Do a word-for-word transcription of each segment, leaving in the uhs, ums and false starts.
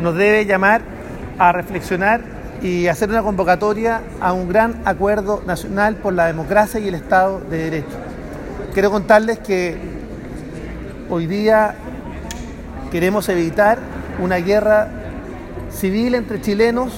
nos debe llamar a reflexionar y hacer una convocatoria a un gran acuerdo nacional por la democracia y el Estado de Derecho. Quiero contarles que hoy día queremos evitar una guerra civil entre chilenos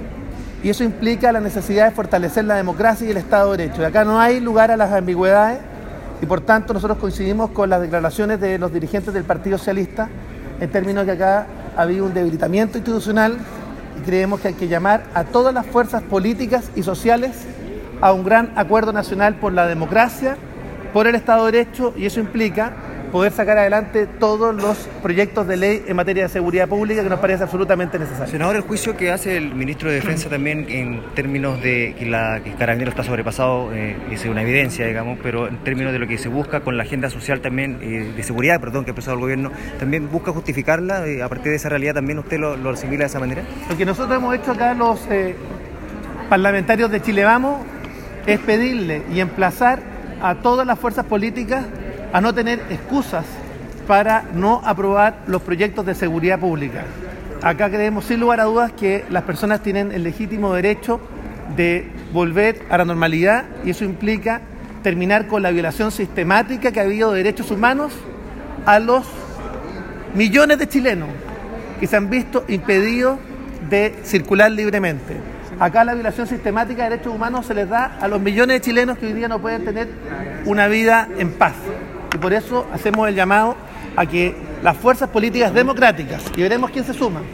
y eso implica la necesidad de fortalecer la democracia y el Estado de Derecho. Y acá no hay lugar a las ambigüedades y por tanto nosotros coincidimos con las declaraciones de los dirigentes del Partido Socialista en términos de que acá ha habido un debilitamiento institucional y creemos que hay que llamar a todas las fuerzas políticas y sociales a un gran acuerdo nacional por la democracia, por el Estado de Derecho, y eso implica poder sacar adelante todos los proyectos de ley en materia de seguridad pública que nos parece absolutamente necesario. Senador, el juicio que hace el ministro de Defensa también en términos de que, la, que Carabineros está sobrepasado eh, es una evidencia, digamos, pero en términos de lo que se busca con la agenda social también, eh, de seguridad, perdón, que ha empezado el gobierno, ¿también busca justificarla? Eh, a partir de esa realidad también usted lo, lo asimila de esa manera. Lo que nosotros hemos hecho acá los eh, parlamentarios de Chile Vamos es pedirle y emplazar a todas las fuerzas políticas a no tener excusas para no aprobar los proyectos de seguridad pública. Acá creemos sin lugar a dudas que las personas tienen el legítimo derecho de volver a la normalidad y eso implica terminar con la violación sistemática que ha habido de derechos humanos a los millones de chilenos que se han visto impedidos de circular libremente. Acá la violación sistemática de derechos humanos se les da a los millones de chilenos que hoy día no pueden tener una vida en paz. Y por eso hacemos el llamado a que las fuerzas políticas democráticas, y veremos quién se suma,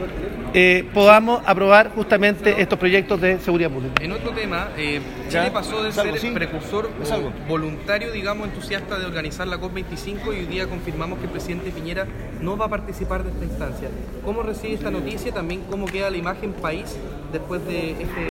eh, podamos aprobar justamente estos proyectos de seguridad pública. En otro tema, eh, Chile pasó de ser ¿sí? precursor o voluntario, digamos, entusiasta de organizar la COP veinticinco y hoy día confirmamos que el presidente Piñera no va a participar de esta instancia. ¿Cómo recibe esta noticia? También cómo queda la imagen país después de este